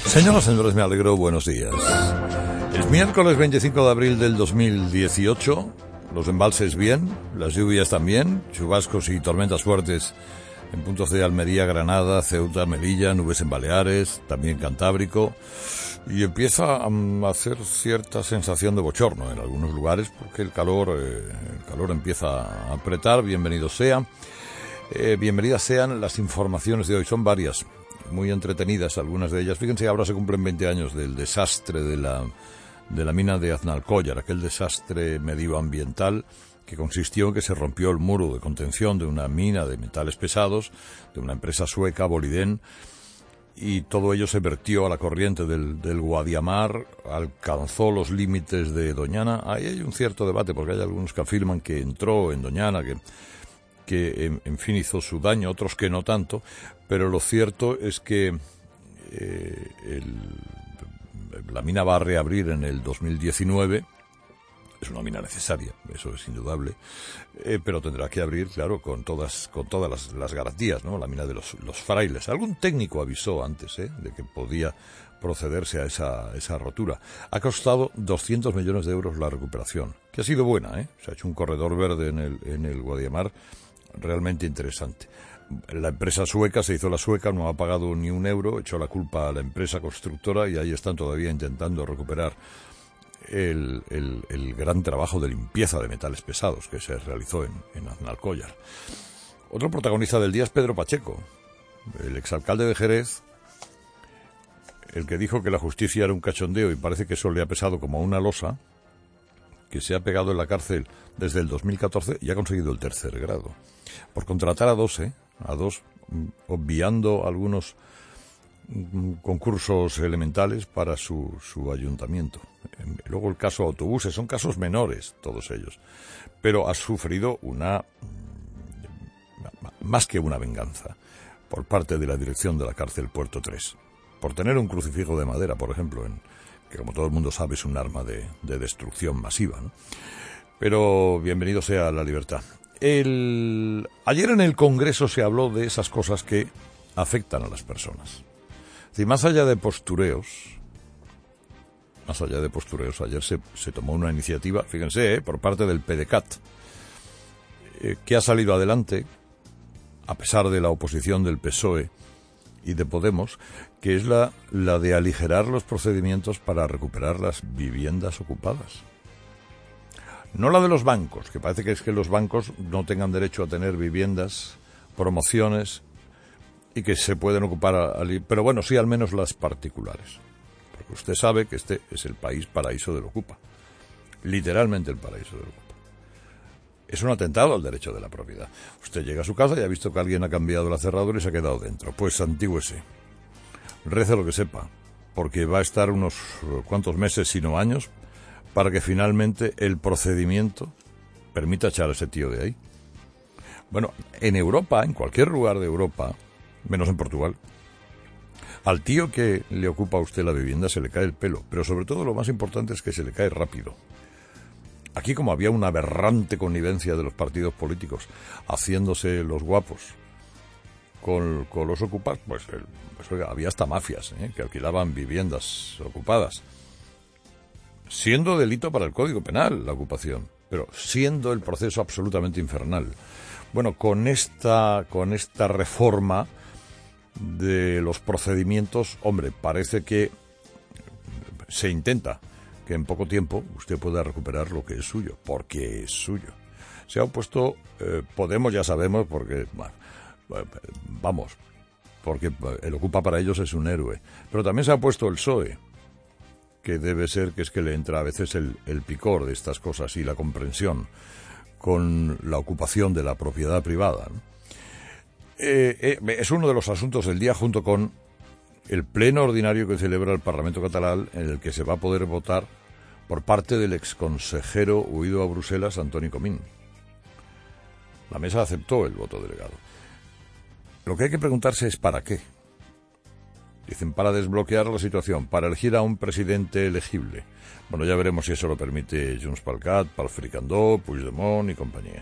Señoras y señores, me alegro, buenos días. Es miércoles 25 de abril del 2018, los embalses bien, las lluvias también, chubascos y tormentas fuertes en puntos de Almería, Granada, Ceuta, Melilla, nubes en Baleares, también Cantábrico, y empieza a hacer cierta sensación de bochorno en algunos lugares porque el calor empieza a apretar. Bienvenidos sean. Bienvenidas sean las informaciones de hoy, son varias, muy entretenidas algunas de ellas. Fíjense, ahora se cumplen 20 años del desastre de la mina de Aznalcóllar, aquel desastre medioambiental que consistió en que se rompió el muro de contención de una mina de metales pesados de una empresa sueca, Boliden, y todo ello se vertió a la corriente del Guadiamar, alcanzó los límites de Doñana. Ahí hay un cierto debate porque hay algunos que afirman que entró en Doñana, que en fin hizo su daño, otros que no tanto, pero lo cierto es que la mina va a reabrir en el 2019, es una mina necesaria, eso es indudable, pero tendrá que abrir, claro, con todas las garantías, ¿no? La mina de los Frailes. Algún técnico avisó antes, de que podía procederse a esa rotura. Ha costado 200 millones de euros la recuperación, que ha sido buena, Se ha hecho un corredor verde en el Guadiamar realmente interesante. La empresa sueca se hizo la sueca, no ha pagado ni un euro, echó la culpa a la empresa constructora y ahí están todavía intentando recuperar el gran trabajo de limpieza de metales pesados que se realizó en Aznalcóllar. Otro protagonista del día es Pedro Pacheco, el exalcalde de Jerez, el que dijo que la justicia era un cachondeo y parece que eso le ha pesado como una losa, que se ha pegado en la cárcel desde el 2014 y ha conseguido el 3er grado. Por contratar a dos, obviando algunos concursos elementales para su ayuntamiento. Luego el caso autobuses, son casos menores todos ellos, pero ha sufrido más que una venganza por parte de la dirección de la cárcel Puerto 3, por tener un crucifijo de madera, por ejemplo, que como todo el mundo sabe es un arma de destrucción masiva, ¿no? Pero bienvenido sea la libertad. Ayer en el Congreso se habló de esas cosas que afectan a las personas. Es decir, más allá de postureos, ayer se tomó una iniciativa, fíjense, por parte del PDeCAT, que ha salido adelante, a pesar de la oposición del PSOE y de Podemos, que es la de aligerar los procedimientos para recuperar las viviendas ocupadas. No la de los bancos, que parece que es que los bancos no tengan derecho a tener viviendas, promociones, y que se pueden ocupar, pero bueno, sí al menos las particulares. Porque usted sabe que este es el país paraíso del Ocupa. Literalmente el paraíso del Ocupa. Es un atentado al derecho de la propiedad. Usted llega a su casa y ha visto que alguien ha cambiado la cerradura y se ha quedado dentro. Pues santígüese. Rece lo que sepa, porque va a estar unos cuantos meses, si no años, para que finalmente el procedimiento permita echar a ese tío de ahí. Bueno, en Europa, en cualquier lugar de Europa, menos en Portugal, al tío que le ocupa a usted la vivienda se le cae el pelo, pero sobre todo lo más importante es que se le cae rápido. Aquí, como había una aberrante connivencia de los partidos políticos haciéndose los guapos con los ocupas, pues había hasta mafias, que alquilaban viviendas ocupadas. Siendo delito para el Código Penal la ocupación, pero siendo el proceso absolutamente infernal. Bueno, con esta reforma de los procedimientos, hombre, parece que se intenta que en poco tiempo usted pueda recuperar lo que es suyo, porque es suyo. Se ha opuesto Podemos, ya sabemos, porque porque el Ocupa para ellos es un héroe, pero también se ha opuesto el PSOE, que debe ser que es que le entra a veces el picor de estas cosas y la comprensión con la ocupación de la propiedad privada, ¿no? Es uno de los asuntos del día, junto con el pleno ordinario que celebra el Parlamento catalán, en el que se va a poder votar por parte del exconsejero huido a Bruselas, Antoni Comín. La mesa aceptó el voto delegado. Lo que hay que preguntarse es ¿para qué? Dicen, para desbloquear la situación, para elegir a un presidente elegible. Bueno, ya veremos si eso lo permite Junts pel Cat, Pal Fricandó, Puigdemont y compañía.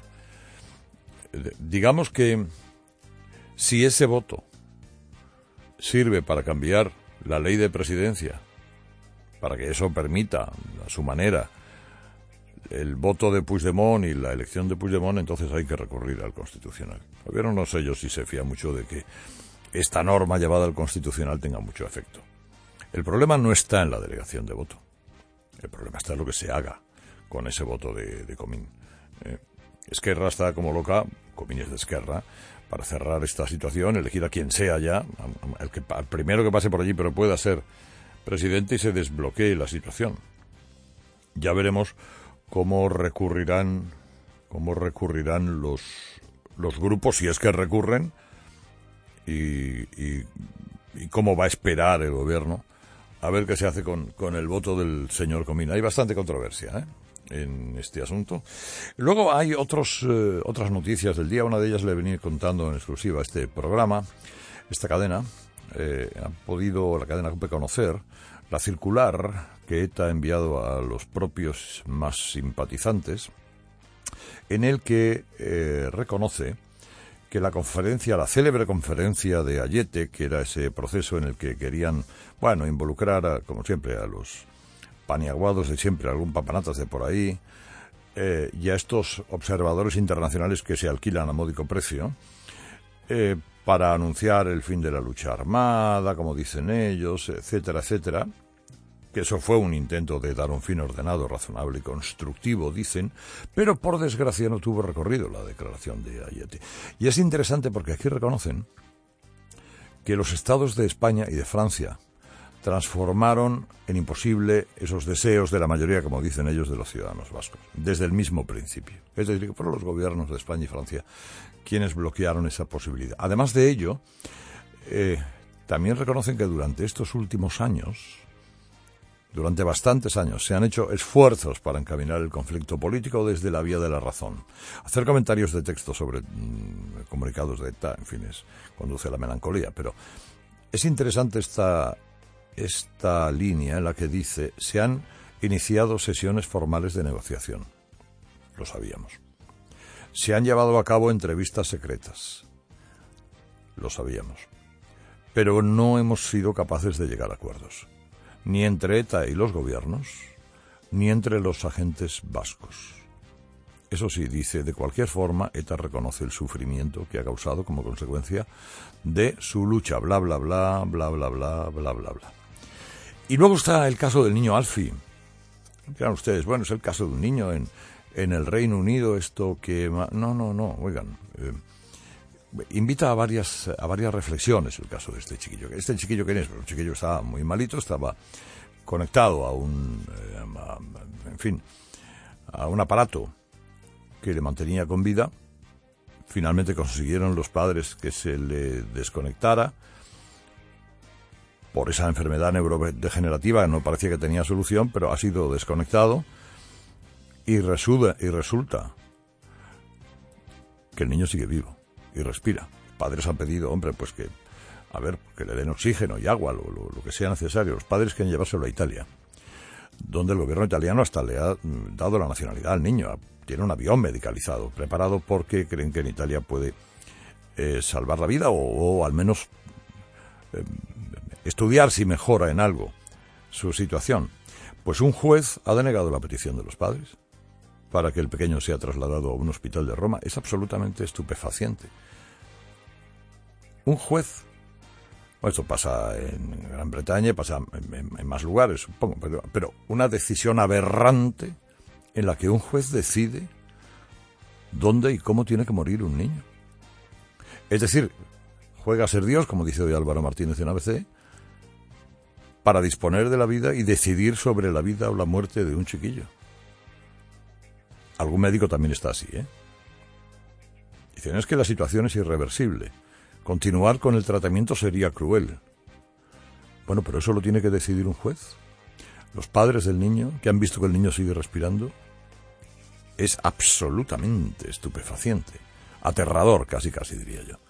Digamos que si ese voto sirve para cambiar la ley de presidencia, para que eso permita, a su manera, el voto de Puigdemont y la elección de Puigdemont, entonces hay que recurrir al Constitucional. El gobierno no sé yo si se fía mucho de que esta norma llevada al Constitucional tenga mucho efecto. El problema no está en la delegación de voto. El problema está en lo que se haga con ese voto de Comín. Esquerra está como loca, Comín es de Esquerra, para cerrar esta situación, elegir a quien sea ya, al primero que pase por allí, pero pueda ser presidente y se desbloquee la situación. Ya veremos cómo recurrirán los grupos, si es que recurren, y cómo va a esperar el gobierno a ver qué se hace con el voto del señor Comín. Hay bastante controversia en este asunto. Luego hay otras noticias del día. Una de ellas le venía contando en exclusiva a este programa. Esta cadena ha podido, la cadena COPE, conocer la circular que ETA ha enviado a los propios más simpatizantes, en el que reconoce que la célebre conferencia de Ayete, que era ese proceso en el que querían, involucrar, como siempre, a los paniaguados de siempre, algún papanatas de por ahí, y a estos observadores internacionales que se alquilan a módico precio, para anunciar el fin de la lucha armada, como dicen ellos, etcétera, etcétera, que eso fue un intento de dar un fin ordenado, razonable y constructivo, dicen, pero por desgracia no tuvo recorrido la declaración de Ayete. Y es interesante porque aquí reconocen que los estados de España y de Francia transformaron en imposible esos deseos de la mayoría, como dicen ellos, de los ciudadanos vascos, desde el mismo principio. Es decir, que fueron los gobiernos de España y Francia quienes bloquearon esa posibilidad. Además de ello, también reconocen que durante estos últimos años, durante bastantes años, se han hecho esfuerzos para encaminar el conflicto político desde la vía de la razón. Hacer comentarios de texto sobre comunicados de ETA, en fin, conduce a la melancolía, pero es interesante esta línea en la que dice: se han iniciado sesiones formales de negociación. Lo sabíamos. Se han llevado a cabo entrevistas secretas. Lo sabíamos. Pero no hemos sido capaces de llegar a acuerdos. Ni entre ETA y los gobiernos, ni entre los agentes vascos. Eso sí, dice, de cualquier forma, ETA reconoce el sufrimiento que ha causado como consecuencia de su lucha, bla, bla, bla, bla, bla, bla, bla, bla, bla. Y luego está el caso del niño Alfie. Dirán ustedes, es el caso de un niño en el Reino Unido, esto que... No, oigan... invita a varias reflexiones el caso de este chiquillo. ¿Este chiquillo quién es? Un chiquillo que estaba muy malito, estaba conectado a un aparato que le mantenía con vida. Finalmente consiguieron los padres que se le desconectara por esa enfermedad neurodegenerativa. No parecía que tenía solución, pero ha sido desconectado y resulta que el niño sigue vivo y respira. Los padres han pedido, que le den oxígeno y agua, lo que sea necesario. Los padres quieren llevárselo a Italia, donde el gobierno italiano hasta le ha dado la nacionalidad al niño. Tiene un avión medicalizado, preparado, porque creen que en Italia puede salvar la vida o al menos estudiar si mejora en algo su situación. Pues un juez ha denegado la petición de los padres para que el pequeño sea trasladado a un hospital de Roma. Es absolutamente estupefaciente. Un juez, esto pasa en Gran Bretaña, pasa en más lugares, supongo, pero una decisión aberrante en la que un juez decide dónde y cómo tiene que morir un niño. Es decir, juega a ser Dios, como dice hoy Álvaro Martínez en ABC, para disponer de la vida y decidir sobre la vida o la muerte de un chiquillo. Algún médico también está así, Dicen, es que la situación es irreversible. Continuar con el tratamiento sería cruel. Bueno, pero eso lo tiene que decidir un juez. Los padres del niño, que han visto que el niño sigue respirando, es absolutamente estupefaciente. Aterrador, casi diría yo.